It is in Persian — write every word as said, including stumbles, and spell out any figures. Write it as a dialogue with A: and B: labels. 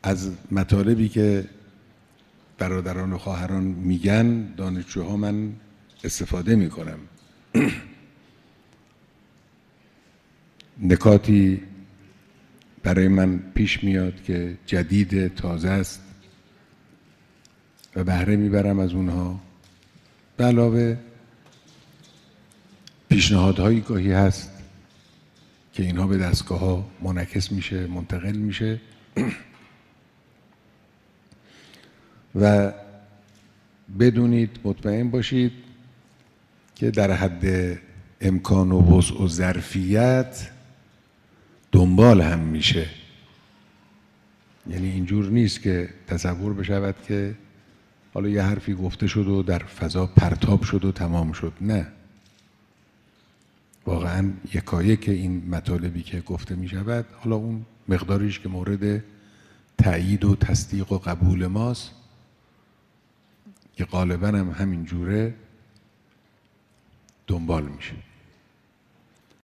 A: از مطالبی که برادران و خواهران میگن دانشجوها من استفاده میکنم. نکاتی برای من پیش میاد که جدید، تازه است و بهره میبرم از اونها. به علاوه پیشنهادهایی گاهی هست که اینها به دستگاه ها منعکس میشه، منتقل میشه و بدونید، مطمئن باشید که در حد امکان و وسع و ظرفیت دنبال هم میشه. یعنی اینجور نیست که تصور بشود که حالا یه حرفی گفته شد و در فضا پرتاب شد و تمام شد. نه، واقعا یکایک این مطالبی که گفته می شود، حالا اون مقداریش که مورد تأیید و تصدیق و قبول ماست که غالبا هم همین جوره دنبال میشه.